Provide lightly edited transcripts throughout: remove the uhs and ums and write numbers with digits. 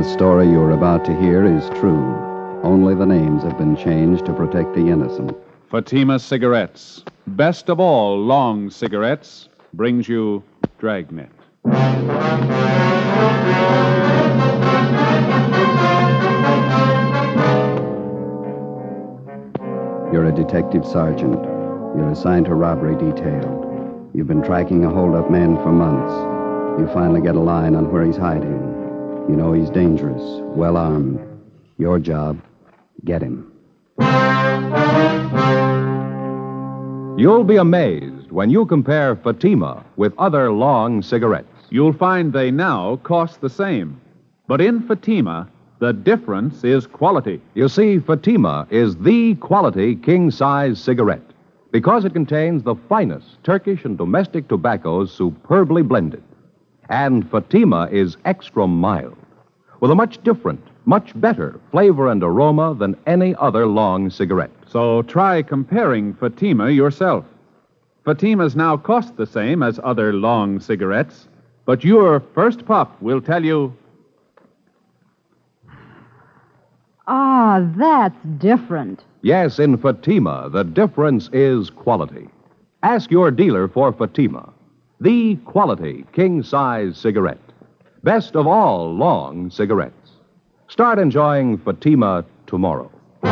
story you're about to hear is true. Only the names have been changed to protect the innocent. Fatima Cigarettes, best of all long cigarettes, brings you Dragnet. You're a detective sergeant. You're assigned to robbery detail. You've been tracking a hold-up man for months. You finally get a line on where he's hiding. You know he's dangerous, well-armed. Your job, get him. You'll be amazed when you compare Fatima with other long cigarettes. You'll find they now cost the same. But in Fatima, the difference is quality. You see, Fatima is the quality king-size cigarette because it contains the finest Turkish and domestic tobaccos superbly blended. And Fatima is extra mild, with a much different, much better flavor and aroma than any other long cigarette. So try comparing Fatima yourself. Fatimas now cost the same as other long cigarettes, but your first puff will tell you... Ah, that's different. Yes, in Fatima, the difference is quality. Ask your dealer for Fatima, the quality king-size cigarette. Best of all long cigarettes. Start enjoying Fatima tomorrow.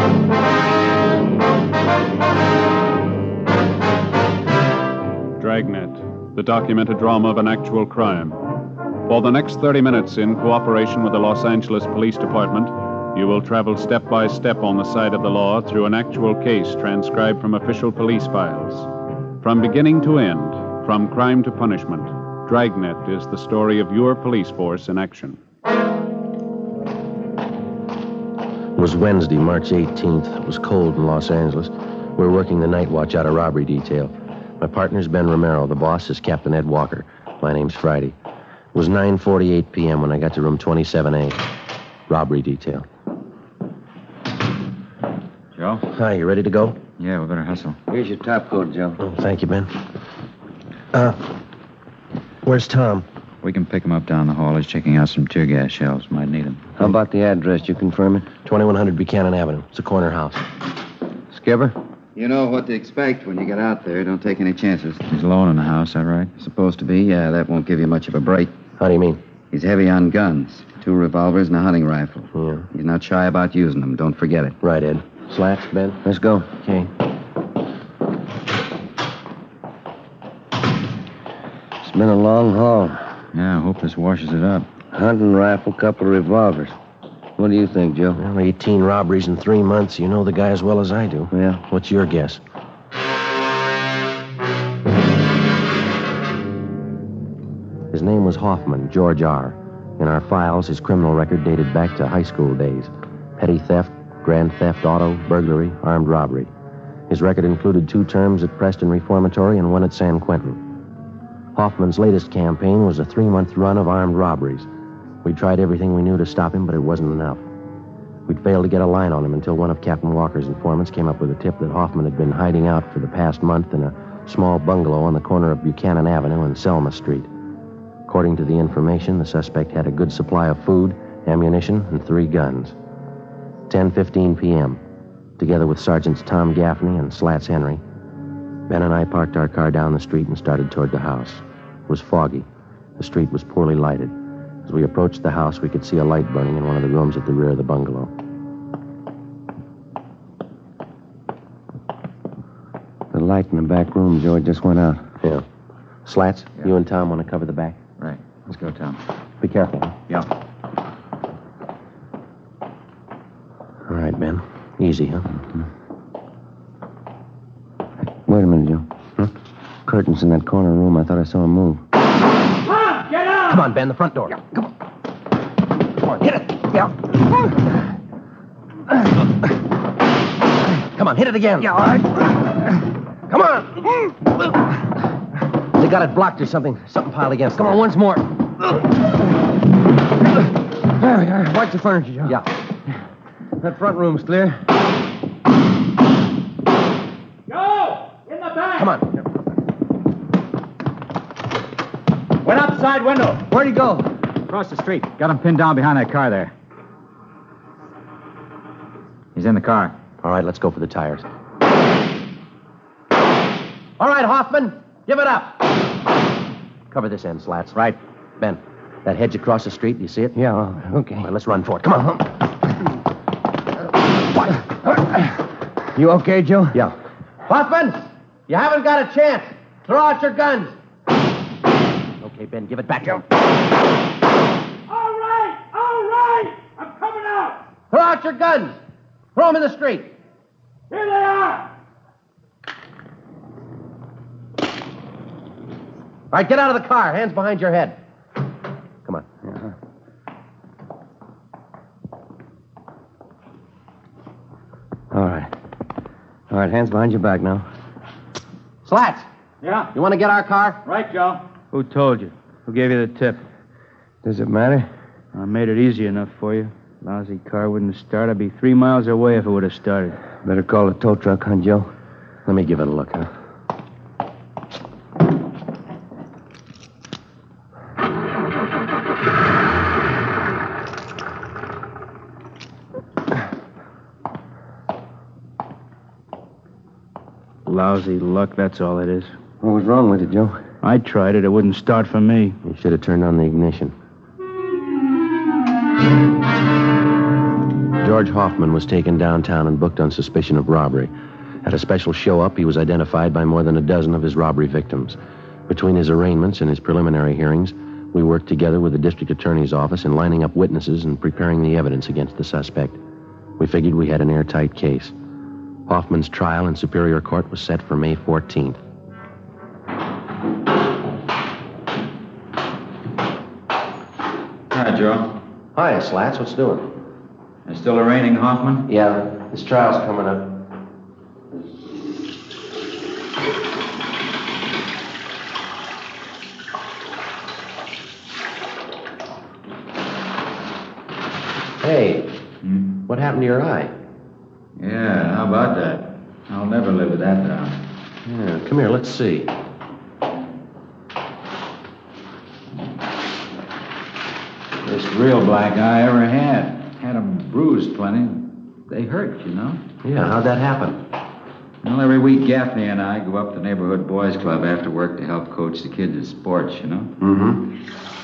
Dragnet, the documented drama of an actual crime. For the next 30 minutes, in cooperation with the Los Angeles Police Department, you will travel step by step on the side of the law through an actual case transcribed from official police files. From beginning to end, from crime to punishment, Dragnet is the story of your police force in action. It was Wednesday, March 18th. It was cold in Los Angeles. We were working the night watch out of robbery detail. My partner's Ben Romero. The boss is Captain Ed Walker. My name's Friday. It was 9:48 p.m. when I got to room 27A. Robbery detail. Joe? Hi, you ready to go? Yeah, we better hustle. Here's your top coat, Joe. Oh, thank you, Ben. Where's Tom? We can pick him up down the hall. He's checking out some tear gas shells. Might need them. How about the address? You confirm it? 2100 Buchanan Avenue. It's a corner house. Skipper? You know what to expect when you get out there. Don't take any chances. He's alone in the house, that right? Supposed to be, yeah. That won't give you much of a break. How do you mean? He's heavy on guns. 2 revolvers and a hunting rifle. Yeah. He's not shy about using them. Don't forget it. Right, Ed. Slats, Ben? Let's go. Okay. It's been a long haul. Yeah, I hope this washes it up. Hunting rifle, couple of revolvers. What do you think, Joe? Well, 18 robberies in 3 months. You know the guy as well as I do. Yeah. What's your guess? His name was Hoffman, George R. In our files, his criminal record dated back to high school days. Petty theft, grand theft auto, burglary, armed robbery. His record included 2 terms at Preston Reformatory and 1 at San Quentin. Hoffman's latest campaign was a 3-month run of armed robberies. We tried everything we knew to stop him, but it wasn't enough. We'd failed to get a line on him until one of Captain Walker's informants came up with a tip that Hoffman had been hiding out for the past month in a small bungalow on the corner of Buchanan Avenue and Selma Street. According to the information, the suspect had a good supply of food, ammunition, and 3 guns. 10:15 p.m., together with Sergeants Tom Gaffney and Slats Henry, Ben and I parked our car down the street and started toward the house. It was foggy. The street was poorly lighted. As we approached the house, we could see a light burning in one of the rooms at the rear of the bungalow. The light in the back room, Joe, just went out. Yeah. Slats, Yeah. you and Tom want to cover the back? Right. Let's go, Tom. Be careful. Huh? Yeah. All right, Ben. Easy, huh? Wait a minute, Joe. Curtains in that corner room. I thought I saw him move. Come on, Ben, the front door. Yeah, come on. Come on, hit it. Yeah. Come on, hit it again. Yeah, all right. Come on. They got it blocked or something. Something piled against it. Come on, once more. Watch the furniture, Joe. Yeah. That front room's clear. Joe! In the back! Come on. Went out the side window. Where'd he go? Across the street. Got him pinned down behind that car there. He's in the car. All right, let's go for the tires. All right, Hoffman, give it up. Cover this end, Slats. Right. Ben, that hedge across the street, do you see it? Yeah, okay. All right, let's run for it. Come on. You okay, Joe? Yeah. Hoffman, you haven't got a chance. Throw out your guns. Okay, Ben, give it back to him. All right. I'm coming out. Throw out your guns. Throw them in the street. Here they are. All right, get out of the car. Hands behind your head. Come on. All right, hands behind your back now. Slats, Yeah? you want to get our car? Right, Joe. Who told you? Who gave you the tip? Does it matter? I made it easy enough for you. Lousy car wouldn't start. I'd be 3 miles away if it would have started. Better call the tow truck, huh, Joe? Let me give it a look, huh? Lousy luck, that's all it is. What was wrong with it, Joe? I tried it. It wouldn't start for me. You should have turned on the ignition. George Hoffman was taken downtown and booked on suspicion of robbery. At a special show-up, he was identified by more than a dozen of his robbery victims. Between his arraignments and his preliminary hearings, we worked together with the district attorney's office in lining up witnesses and preparing the evidence against the suspect. We figured we had an airtight case. Hoffman's trial in Superior Court was set for May 14th. Hi, Joe. Hi, Slats. What's doing? Is still arraigning Hoffman? Yeah, his trial's coming up. Hey, what happened to your eye? Yeah, how about that? I'll never live with that down. Yeah, come here, let's see. First real black eye I ever had. Had 'em bruised plenty. They hurt, you know. Yeah, how'd that happen? Well, every week Gaffney and I go up to the neighborhood boys' club after work to help coach the kids at sports, you know. Mm-hmm.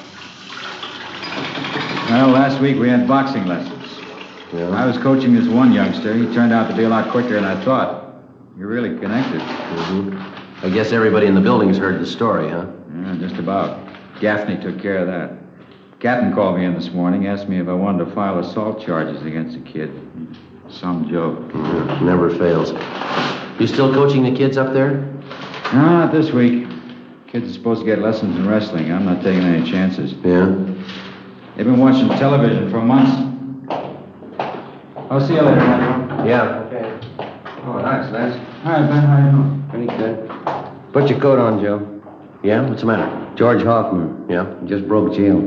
Well, last week we had boxing lessons. Yeah. I was coaching this one youngster. He turned out to be a lot quicker than I thought. You're really connected. Mm-hmm. I guess everybody in the building's heard the story, huh? Yeah, just about. Gaffney took care of that. Captain called me in this morning, asked me if I wanted to file assault charges against the kid. Some joke. Yeah, never fails. You still coaching the kids up there? No, not this week. Kids are supposed to get lessons in wrestling. I'm not taking any chances. Yeah? They've been watching television for months. I'll see you later, man. Yeah. Okay. Oh, nice. Hi, Ben. How you doing? Pretty good. Put your coat on, Joe. Yeah? What's the matter? George Hoffman. Yeah? Just broke jail.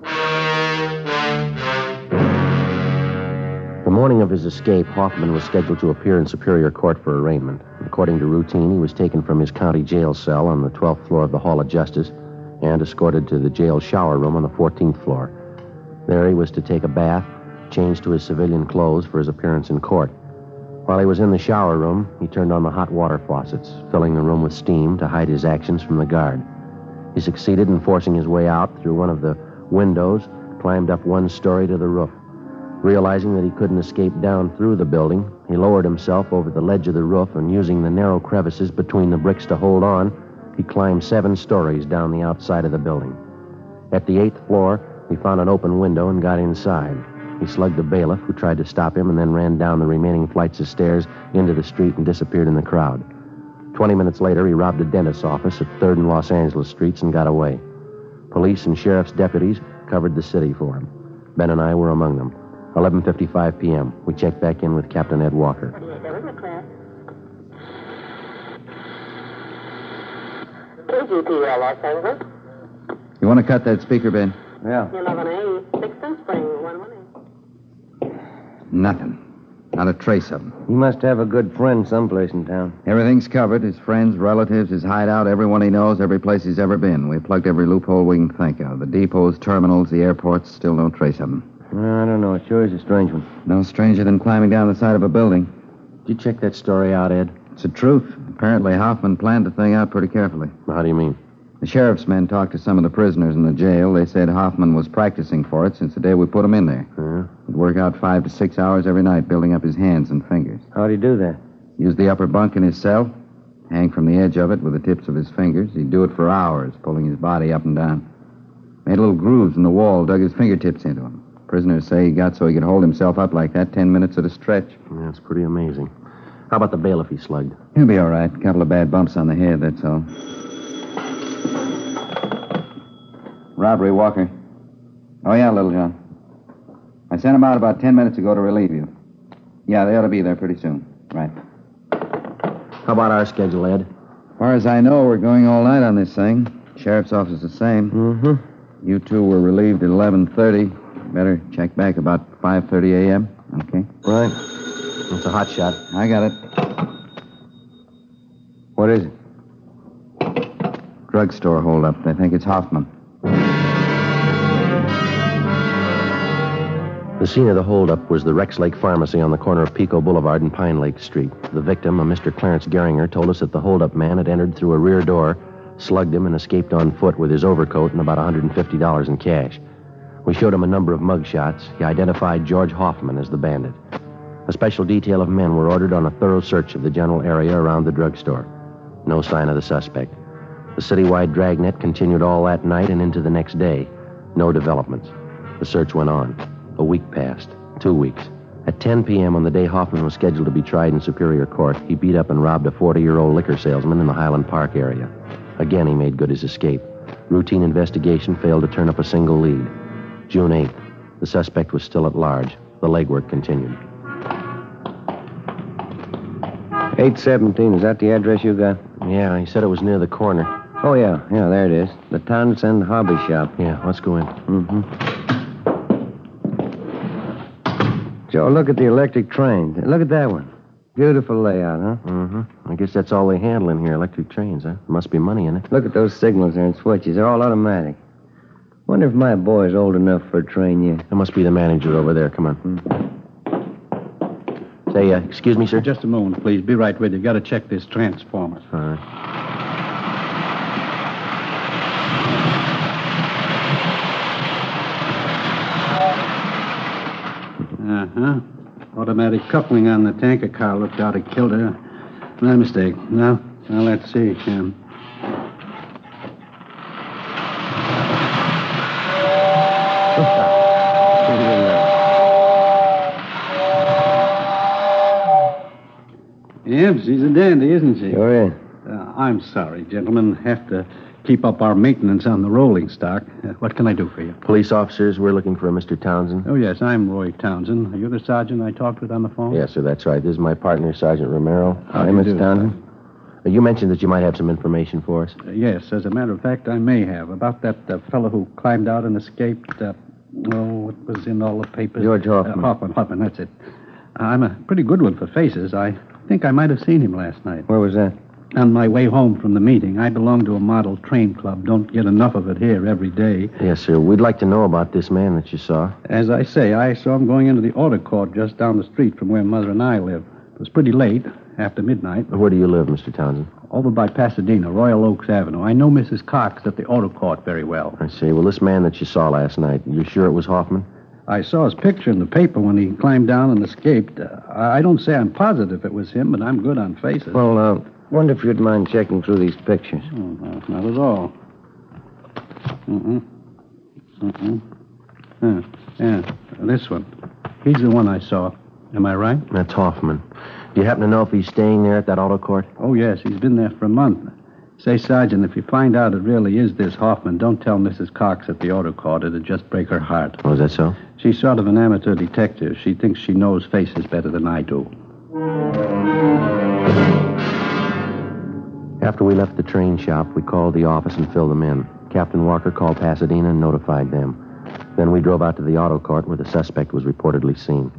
The morning of his escape, Hoffman was scheduled to appear in Superior Court for arraignment. According to routine, he was taken from his county jail cell on the 12th floor of the Hall of Justice and escorted to the jail shower room on the 14th floor. There he was to take a bath, change to his civilian clothes for his appearance in court. While he was in the shower room, he turned on the hot water faucets, filling the room with steam to hide his actions from the guard. He succeeded in forcing his way out through one of the windows, climbed up one story to the roof. Realizing that he couldn't escape down through the building, he lowered himself over the ledge of the roof and, using the narrow crevices between the bricks to hold on, he climbed 7 stories down the outside of the building. At the 8th floor, he found an open window and got inside. He slugged the bailiff, who tried to stop him, and then ran down the remaining flights of stairs into the street and disappeared in the crowd. 20 minutes later, he robbed a dentist's office at 3rd and Los Angeles Streets and got away. Police and sheriff's deputies covered the city for him. Ben and I were among them. 11:55 p.m. We checked back in with Captain Ed Walker. KGPL, Los Angeles. You want to cut that speaker, Ben? Yeah. 11A, 6th Spring, 118. Nothing. Not a trace of him. He must have a good friend someplace in town. Everything's covered. His friends, relatives, his hideout, everyone he knows, every place he's ever been. We've plugged every loophole we can think of. The depots, terminals, the airports, still no trace of him. I don't know. It sure is a strange one. No stranger than climbing down the side of a building. Did you check that story out, Ed? It's the truth. Apparently, Hoffman planned the thing out pretty carefully. How do you mean? The sheriff's men talked to some of the prisoners in the jail. They said Hoffman was practicing for it since the day we put him in there. He'd work out 5 to 6 hours every night, building up his hands and fingers. How'd he do that? Use the upper bunk in his cell, hang from the edge of it with the tips of his fingers. He'd do it for hours, pulling his body up and down. Made little grooves in the wall, dug his fingertips into them. Prisoners say he got so he could hold himself up like that 10 minutes at a stretch. Yeah, that's pretty amazing. How about the bailiff he slugged? He'll be all right. A couple of bad bumps on the head, that's all. Robbery, Walker. Oh, yeah, Little John. I sent them out about 10 minutes ago to relieve you. Yeah, they ought to be there pretty soon. Right. How about our schedule, Ed? As far as I know, we're going all night on this thing. Sheriff's office the same. Mm-hmm. You two were relieved at 11:30. Better check back about 5:30 a.m. Okay? Right. It's a hot shot. I got it. What is it? Drugstore holdup. They think it's Hoffman. The scene of the holdup was the Rex Lake Pharmacy on the corner of Pico Boulevard and Pine Lake Street. The victim, a Mr. Clarence Geringer, told us that the holdup man had entered through a rear door, slugged him, and escaped on foot with his overcoat and about $150 in cash. We showed him a number of mug shots. He identified George Hoffman as the bandit. A special detail of men were ordered on a thorough search of the general area around the drugstore. No sign of the suspect. The citywide dragnet continued all that night and into the next day. No developments. The search went on. A week passed. 2 weeks. At 10 p.m. on the day Hoffman was scheduled to be tried in Superior Court, he beat up and robbed a 40-year-old liquor salesman in the Highland Park area. Again, he made good his escape. Routine investigation failed to turn up a single lead. June 8th. The suspect was still at large. The legwork continued. 817, is that the address you got? Yeah, he said it was near the corner. Oh, yeah, there it is. The Townsend Hobby Shop. Yeah, let's go in. Mm-hmm. Joe, look at the electric trains. Look at that one. Beautiful layout, huh? Mm-hmm. I guess that's all they handle in here, electric trains, huh? Must be money in it. Look at those signals there and switches. They're all automatic. Wonder if my boy's old enough for a train yet. That must be the manager over there. Come on. Say, excuse me, sir? Just a moment, please. Be right with you. Got to check this transformer. All right. Uh-huh. Automatic coupling on the tanker car looked out of kilter. My mistake. Now let's see. Yep, she's a dandy, isn't she? Sure is. I'm sorry, gentlemen. Have to keep up our maintenance on the rolling stock. What can I do for you? Police officers, we're looking for a Mr. Townsend. Oh, yes, I'm Roy Townsend. Are you the sergeant I talked with on the phone? Yes, sir, that's right. This is my partner, Sergeant Romero. Hi, Mr. Townsend. You mentioned that you might have some information for us. Yes, as a matter of fact, I may have. About that fellow who climbed out and escaped. It was in all the papers. George Hoffman. Hoffman, that's it. I'm a pretty good one for faces. I think I might have seen him last night. Where was that? On my way home from the meeting. I belong to a model train club. Don't get enough of it here every day. Yes, sir. We'd like to know about this man that you saw. As I say, I saw him going into the auto court just down the street from where Mother and I live. It was pretty late, after midnight. Where do you live, Mr. Townsend? Over by Pasadena, Royal Oaks Avenue. I know Mrs. Cox at the auto court very well. I see. Well, this man that you saw last night, you sure it was Hoffman? I saw his picture in the paper when he climbed down and escaped. I don't say I'm positive it was him, but I'm good on faces. Well, wonder if you'd mind checking through these pictures. Oh, no, not at all. Yeah, this one. He's the one I saw. Am I right? That's Hoffman. Do you happen to know if he's staying there at that auto court? Oh, yes. He's been there for a month. Say, Sergeant, if you find out it really is this Hoffman, don't tell Mrs. Cox at the auto court. It'd just break her heart. Oh, is that so? She's sort of an amateur detective. She thinks she knows faces better than I do. After we left the train shop, we called the office and filled them in. Captain Walker called Pasadena and notified them. Then we drove out to the auto court where the suspect was reportedly seen.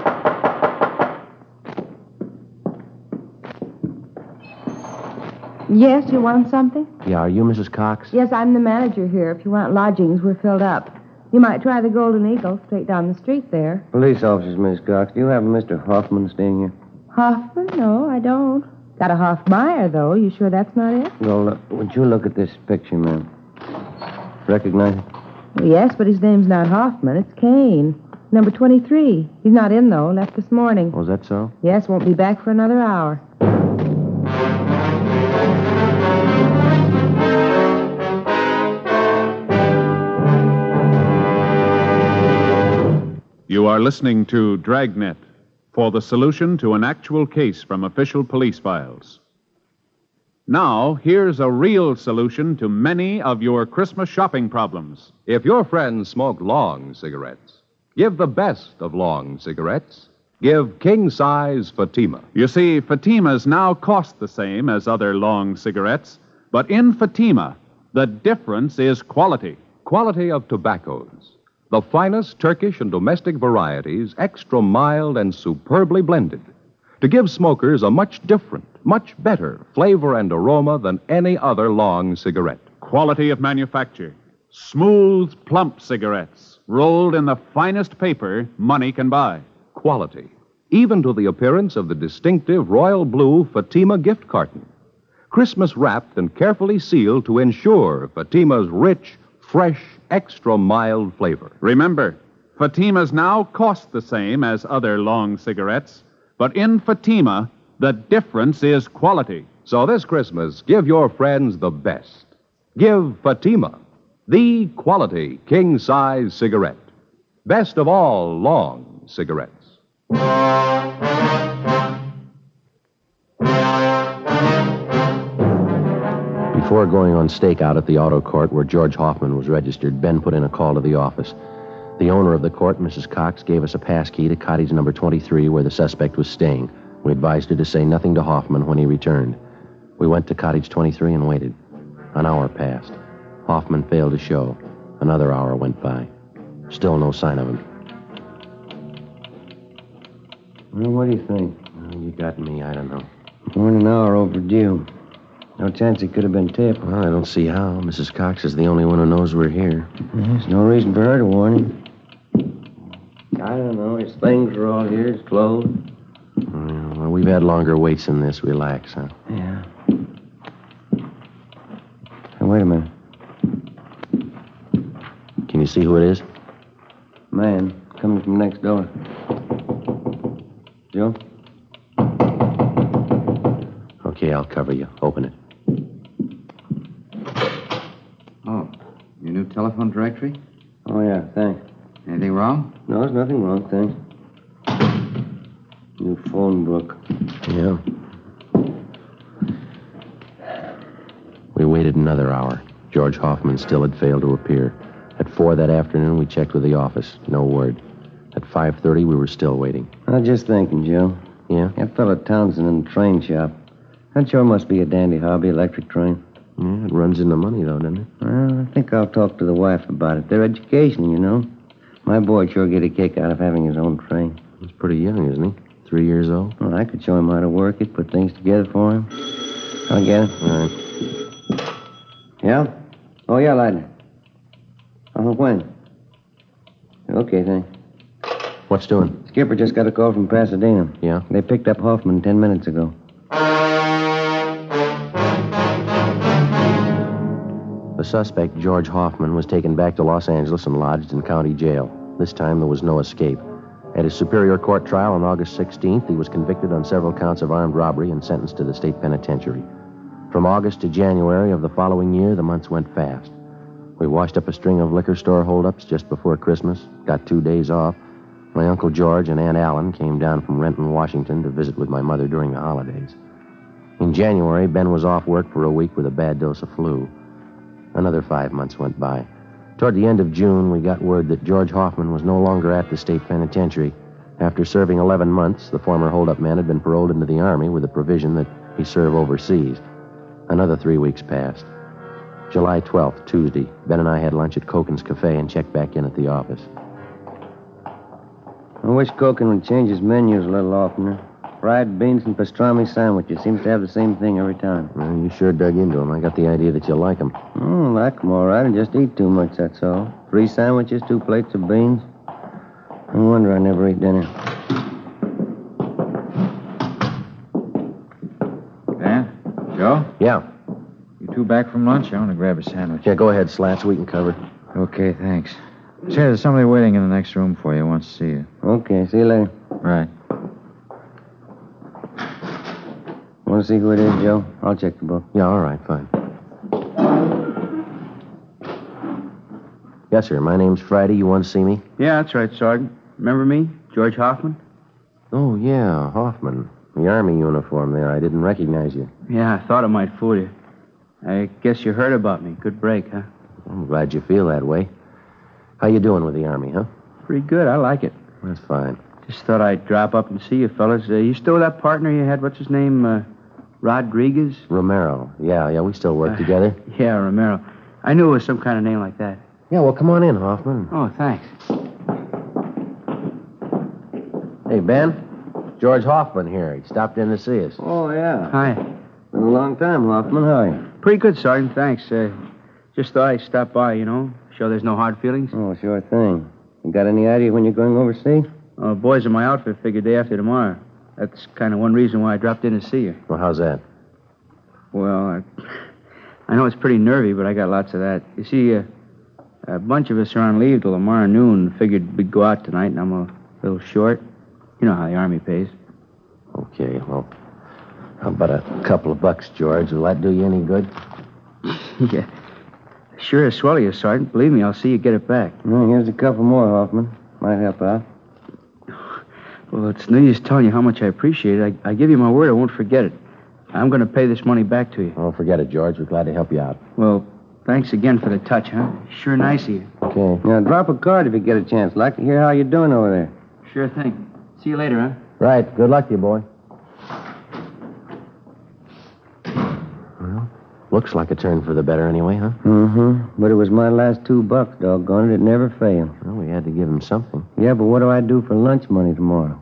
Yes, you want something? Yeah, are you Mrs. Cox? Yes, I'm the manager here. If you want lodgings, we're filled up. You might try the Golden Eagle straight down the street there. Police officers, Miss Cox. Do you have a Mr. Hoffman staying here? Hoffman? No, I don't. Got a Hoffmeyer, though. You sure that's not it? Well, would you look at this picture, ma'am? Recognize it? Well, yes, but his name's not Hoffman. It's Kane. Number 23. He's not in, though. Left this morning. Oh, is that so? Yes, won't be back for another hour. You are listening to Dragnet for the solution to an actual case from official police files. Now, here's a real solution to many of your Christmas shopping problems. If your friends smoke long cigarettes, give the best of long cigarettes. Give king-size Fatima. You see, Fatimas now cost the same as other long cigarettes, but in Fatima, the difference is quality. Quality of tobaccos. The finest Turkish and domestic varieties, extra mild and superbly blended, to give smokers a much different, much better flavor and aroma than any other long cigarette. Quality of manufacture. Smooth, plump cigarettes, rolled in the finest paper money can buy. Quality, even to the appearance of the distinctive royal blue Fatima gift carton. Christmas wrapped and carefully sealed to ensure Fatima's rich, fresh, extra mild flavor. Remember, Fatimas now cost the same as other long cigarettes, but in Fatima, the difference is quality. So this Christmas, give your friends the best. Give Fatima, the quality king-size cigarette. Best of all long cigarettes. Before going on stakeout at the auto court where George Hoffman was registered, Ben put in a call to the office. The owner of the court, Mrs. Cox, gave us a pass key to cottage number 23 where the suspect was staying. We advised her to say nothing to Hoffman when he returned. We went to cottage 23 and waited. An hour passed. Hoffman failed to show. Another hour went by. Still no sign of him. Well, what do you think? You got me. I don't know. More than an hour overdue. No chance he could have been tipped. Well, I don't see how. Mrs. Cox is the only one who knows we're here. There's no reason for her to warn him. I don't know. His things are all here. His clothes. Well, we've had longer waits than this. Relax, huh? Yeah. Hey, wait a minute. Can you see who it is? Man, coming from next door. Joe? Okay, I'll cover you. Open it. Oh, your new telephone directory? Oh, yeah, thanks. Anything wrong? No, there's nothing wrong, thanks. New phone book. Yeah. We waited another hour. George Hoffman still had failed to appear. At 4 that afternoon, we checked with the office. No word. At 5:30, we were still waiting. I was just thinking, Joe. Yeah? That fellow Townsend in the train shop. That sure must be a dandy hobby, electric train. Yeah, it runs into money, though, doesn't it? Well, I think I'll talk to the wife about it. Their education, you know. My boy'd sure get a kick out of having his own train. He's pretty young, isn't he? 3 years old? Well, I could show him how to work it, put things together for him. I'll get it. All right. Yeah? Oh, yeah, Lightner. When? Okay, thanks. What's doing? Skipper just got a call from Pasadena. Yeah? They picked up Hoffman 10 minutes ago. The suspect, George Hoffman, was taken back to Los Angeles and lodged in county jail. This time there was no escape. At his Superior Court trial on August 16th, he was convicted on several counts of armed robbery and sentenced to the state penitentiary. From August to January of the following year, the months went fast. We washed up a string of liquor store holdups just before Christmas, got 2 days off. My Uncle George and Aunt Allen came down from Renton, Washington, to visit with my mother during the holidays. In January, Ben was off work for a week with a bad dose of flu. Another 5 months went by. Toward the end of June, we got word that George Hoffman was no longer at the state penitentiary. After serving 11 months, the former holdup man had been paroled into the Army with the provision that he serve overseas. Another 3 weeks passed. July 12th, Tuesday, Ben and I had lunch at Koken's Cafe and checked back in at the office. I wish Koken would change his menus a little oftener. Fried beans and pastrami sandwiches. Seems to have the same thing every time. Well, you sure dug into him. I got the idea that you like him. Like them all right. I just eat too much, that's all. 3 sandwiches, 2 plates of beans. No wonder I never ate dinner. Dan? Joe? Yeah. You two back from lunch? I want to grab a sandwich. Yeah, go ahead, Slats. We can cover. Okay, thanks. Say, there's somebody waiting in the next room for you. Wants to see you. Okay, see you later. Right. Want to see who it is, Joe? I'll check the book. Yeah, all right, fine. Yes, sir. My name's Friday. You want to see me? Yeah, that's right, Sergeant. Remember me? George Hoffman? Oh, yeah, Hoffman. The Army uniform there. I didn't recognize you. Yeah, I thought it might fool you. I guess you heard about me. Good break, huh? I'm glad you feel that way. How you doing with the Army, huh? Pretty good. I like it. That's fine. Just thought I'd drop up and see you fellas. You still that partner you had? What's his name? Rodriguez? Romero. Yeah, we still work together. Yeah, Romero. I knew it was some kind of name like that. Yeah, well, come on in, Hoffman. Oh, thanks. Hey, Ben. George Hoffman here. He stopped in to see us. Oh, yeah. Hi. Been a long time, Hoffman. How are you? Pretty good, Sergeant. Thanks. Just thought I'd stop by, Show there's no hard feelings. Oh, sure thing. You got any idea when you're going overseas? Boys in my outfit figure day after tomorrow. That's kind of one reason why I dropped in to see you. Well, how's that? Well, I know it's pretty nervy, but I got lots of that. You see, a bunch of us are on leave till tomorrow noon. Figured we'd go out tonight, and I'm a little short. You know how the Army pays. Okay, well, how about a couple of bucks, George? Will that do you any good? Yeah. Sure is swell of you, Sergeant. Believe me, I'll see you get it back. Well, here's a couple more, Hoffman. Might help out. Well, it's no use telling you how much I appreciate it. I give you my word I won't forget it. I'm going to pay this money back to you. Oh, forget it, George. We're glad to help you out. Well, thanks again for the touch, huh? Sure nice of you. Okay. Now, drop a card if you get a chance. Like to hear how you're doing over there. Sure thing. See you later, huh? Right. Good luck to you, boy. Well, looks like a turn for the better anyway, huh? Mm-hmm. But it was my last $2, doggone it. It never failed. Well, we had to give him something. Yeah, but what do I do for lunch money tomorrow?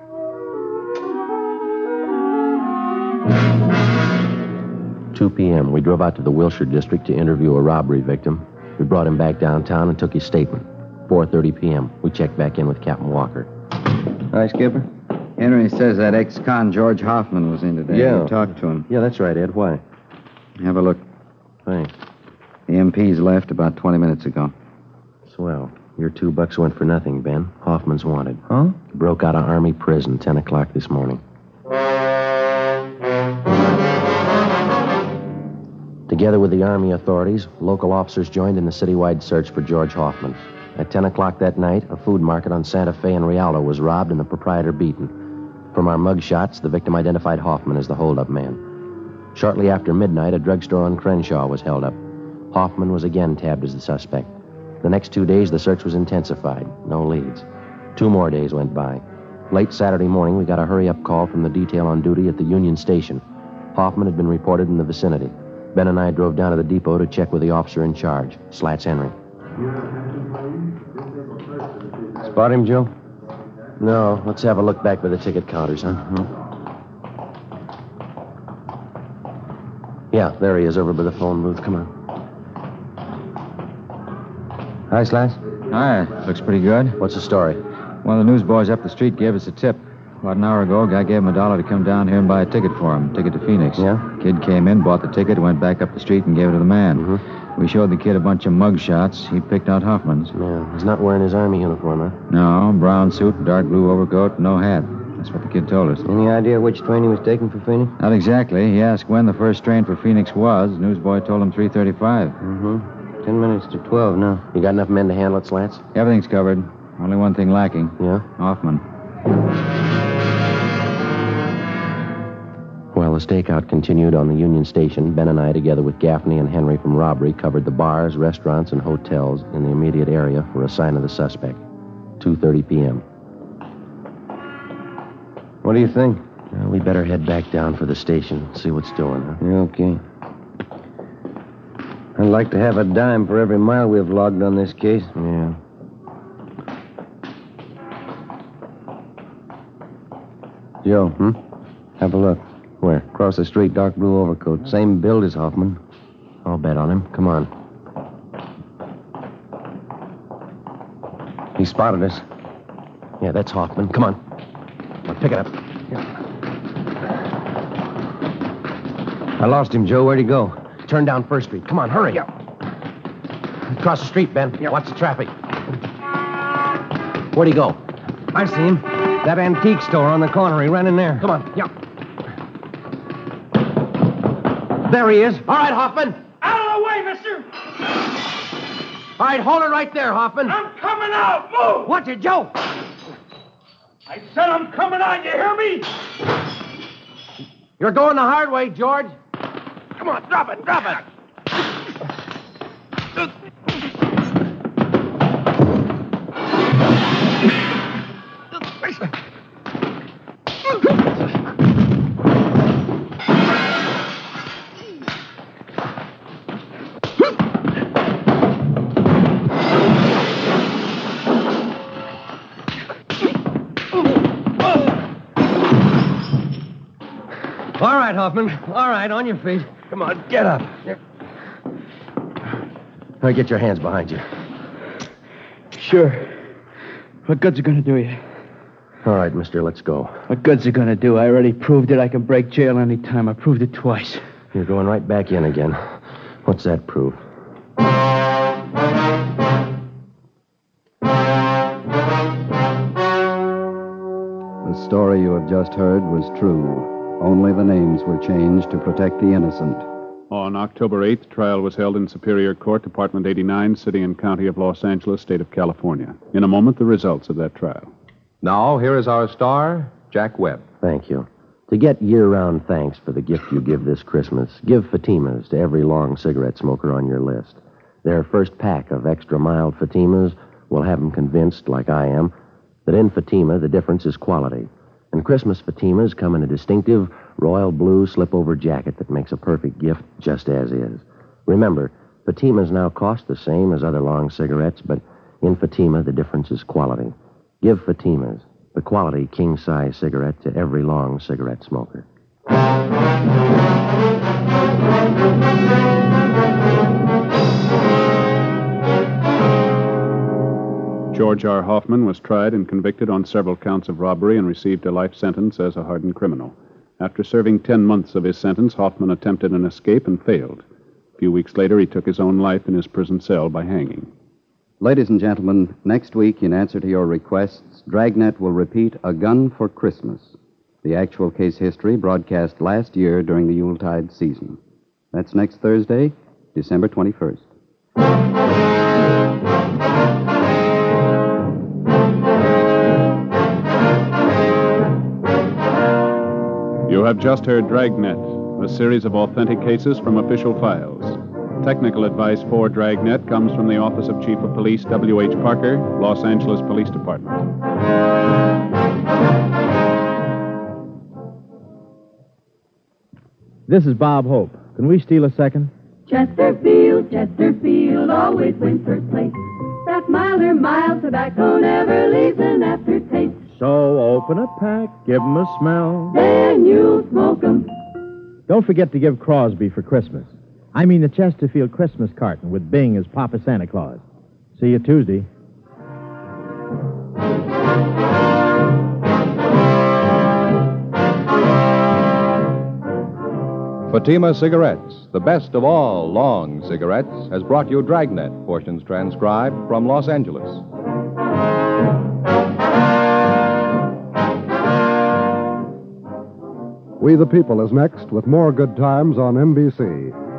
At 2 p.m., we drove out to the Wilshire district to interview a robbery victim. We brought him back downtown and took his statement. 4:30 p.m., we checked back in with Captain Walker. Hi, Skipper. Henry says that ex-con George Hoffman was in today. Yeah. You talked to him. Yeah, that's right, Ed. Why? Have a look. Thanks. The MP's left about 20 minutes ago. Swell. Your $2 went for nothing, Ben. Hoffman's wanted. Huh? He broke out of Army prison 10 o'clock this morning. Together with the Army authorities, local officers joined in the citywide search for George Hoffman. At 10 o'clock that night, a food market on Santa Fe and Rialto was robbed and the proprietor beaten. From our mug shots, the victim identified Hoffman as the holdup man. Shortly after midnight, a drugstore on Crenshaw was held up. Hoffman was again tabbed as the suspect. The next 2 days, the search was intensified. No leads. 2 more days went by. Late Saturday morning, we got a hurry-up call from the detail on duty at the Union Station. Hoffman had been reported in the vicinity. Ben and I drove down to the depot to check with the officer in charge, Slats Henry. Spot him, Joe? No, let's have a look back by the ticket counters, huh? Yeah, there he is over by the phone booth. Come on. Hi, Slats. Hi. Looks pretty good. What's the story? One of the newsboys up the street gave us a tip. About an hour ago, a guy gave him $1 to come down here and buy a ticket for him. Ticket to Phoenix. Yeah? Kid came in, bought the ticket, went back up the street and gave it to the man. Mm-hmm. We showed the kid a bunch of mug shots. He picked out Hoffman's. Yeah, he's not wearing his Army uniform, huh? No, brown suit, dark blue overcoat, no hat. That's what the kid told us. Any idea which train he was taking for Phoenix? Not exactly. He asked when the first train for Phoenix was. The newsboy told him 3:35. Mm-hmm. 10 minutes to 12 now. You got enough men to handle it, Slats? Everything's covered. Only one thing lacking. Yeah? Hoffman. While the stakeout continued on the Union Station, Ben and I, together with Gaffney and Henry from robbery, covered the bars, restaurants, and hotels in the immediate area for a sign of the suspect. 2:30 p.m. What do you think? Well, we better head back down for the station, see what's doing, huh? Yeah, okay. I'd like to have a dime for every mile we've logged on this case. Yeah. Joe, have a look. Where? Across the street, dark blue overcoat. Same build as Hoffman. I'll bet on him. Come on. He spotted us. Yeah, that's Hoffman. Come on. Now, pick it up. I lost him, Joe. Where'd he go? Turn down First Street. Come on, hurry. Across the street, Ben. Watch the traffic. Where'd he go? I see him. That antique store on the corner. He ran in there. Come on. There he is. All right, Hoffman. Out of the way, mister! All right, hold it right there, Hoffman. I'm coming out! Move! What's it, Joe? I said I'm coming out, you hear me? You're going the hard way, George. Come on, drop it. All right, Hoffman. All right, on your feet. Come on, get up. All right, get your hands behind you. Sure. What good's it gonna do you? All right, mister, let's go. What good's it gonna do? I already proved it. I can break jail any time. I proved it twice. You're going right back in again. What's that prove? The story you have just heard was true. Only the names were changed to protect the innocent. On October 8th, trial was held in Superior Court, Department 89, City and County of Los Angeles, State of California. In a moment, the results of that trial. Now, here is our star, Jack Webb. Thank you. To get year-round thanks for the gift you give this Christmas, give Fatimas to every long cigarette smoker on your list. Their first pack of extra mild Fatimas will have them convinced, like I am, that in Fatima the difference is quality. And Christmas Fatimas come in a distinctive royal blue slip-over jacket that makes a perfect gift just as is. Remember, Fatimas now cost the same as other long cigarettes, but in Fatima the difference is quality. Give Fatimas, the quality king-size cigarette, to every long cigarette smoker. George R. Hoffman was tried and convicted on several counts of robbery and received a life sentence as a hardened criminal. After serving 10 months of his sentence, Hoffman attempted an escape and failed. A few weeks later, he took his own life in his prison cell by hanging. Ladies and gentlemen, next week, in answer to your requests, Dragnet will repeat A Gun for Christmas, the actual case history broadcast last year during the Yuletide season. That's next Thursday, December 21st. You have just heard Dragnet, a series of authentic cases from official files. Technical advice for Dragnet comes from the Office of Chief of Police W.H. Parker, Los Angeles Police Department. This is Bob Hope. Can we steal a second? Chesterfield always wins first place. That milder, mild tobacco never leaves an aftertaste. So open a pack, give 'em a smell. Then you'll smoke 'em. Don't forget to give Crosby for Christmas. I mean the Chesterfield Christmas carton with Bing as Papa Santa Claus. See you Tuesday. Fatima Cigarettes, the best of all long cigarettes, has brought you Dragnet, portions transcribed from Los Angeles. We the People is next with more good times on NBC.